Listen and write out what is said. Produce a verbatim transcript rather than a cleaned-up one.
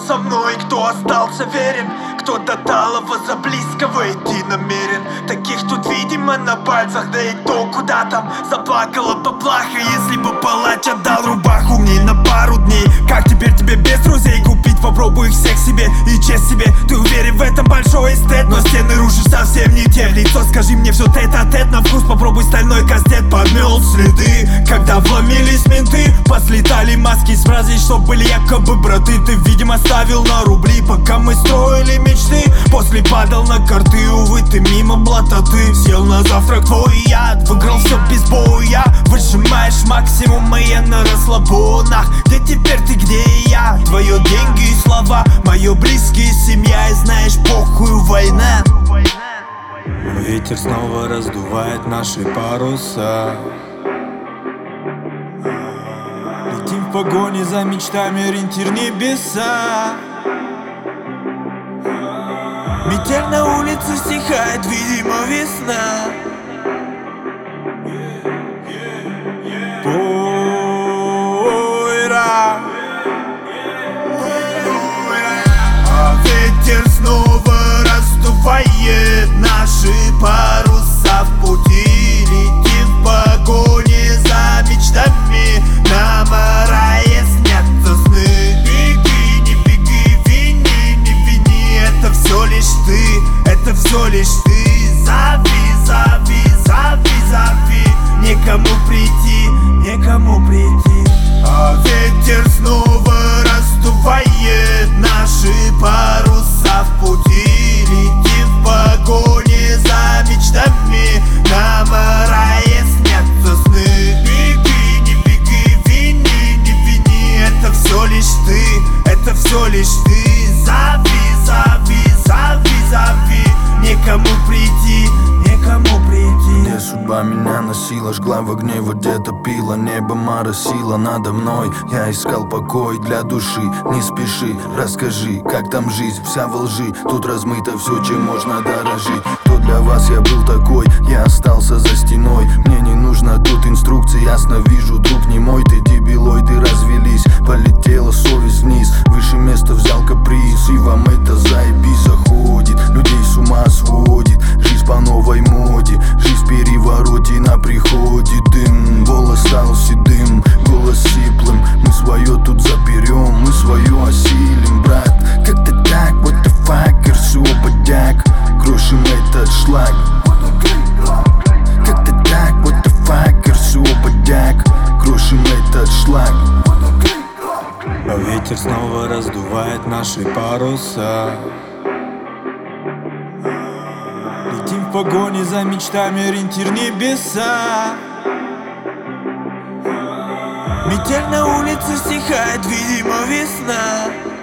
со мной, кто остался верен, кто до талого за близкого идти намерен. Таких тут видимо на пальцах, да и то куда там. Заплакала поплаха, если бы палач отдал рубаху мне на пару дней. Как теперь тебе без друзей купить? Попробуй их всех себе и честь себе. Ты уверен в этом, большой эстет, но стены рушишь совсем не те. В лицо скажи мне все тет-а-тет, на вкус попробуй стальной кастет. Подмел следы, когда вломились менты, послетали маски с фразой, что были якобы браты. Ты, видимо, ставил на рубли, пока мы строили мечты. После падал на карты, увы, ты мимо блата. Ты съел на завтрак твой яд, выиграл все без боя. Выжимаешь максимум, а я на расслабонах. Где теперь ты, где я? Твое деньги и слова, мое близкие, семья. И знаешь, похуй, война. Ветер снова раздувает наши паруса. Летим в погоне за мечтами, ориентир небеса. Метель на улице стихает, видимо, весна. Пуйра. А ветер снова раздувает наши паруса в пути. Летим в погоне за мечтами, нам о рае снятся сны. Беги, не беги, вини, не вини, это все лишь ты, это все лишь ты. Зови, зови, зови, зови, некому прийти, некому прийти. А ветер снова раздувает наши паруса в пути. Летим в погоне за мечтами, нам о рае снятся сны. Беги, не беги, вини, не вини, это все лишь ты, это все лишь ты. Зови, зови, зови, зови, некому прийти, некому прийти. Где судьба меня носила, жгла в огне, вот где-то пила. Небо моросило надо мной, я искал покой для души. Не спеши, расскажи, как там жизнь, вся во лжи. Тут размыто все, чем можно дорожить. Кто для вас я был такой, я остался за стеной. Мне не нужно тут инструкции, ясно вижу, друг не мой. Ты дебилоиды развелись, полетела совесть вниз. Выше места взял каприз, и вам это заебись заходит. Людей с ума сводит, жизнь по новой моде. Жизнь в перевороте, на приходе дым. Волос стал седым, голос сиплым. Мы свое тут заберем, мы свое осилим, брат. Как-то так, what the fuck, эр-си бодяк. Крошим этот шлак. Как-то так, what the fuck, эр-си бодяк. Крошим этот шлак. А ветер снова раздувает наши паруса. Летим в погоне за мечтами, ориентир небеса. Метель на улице стихает, видимо, весна.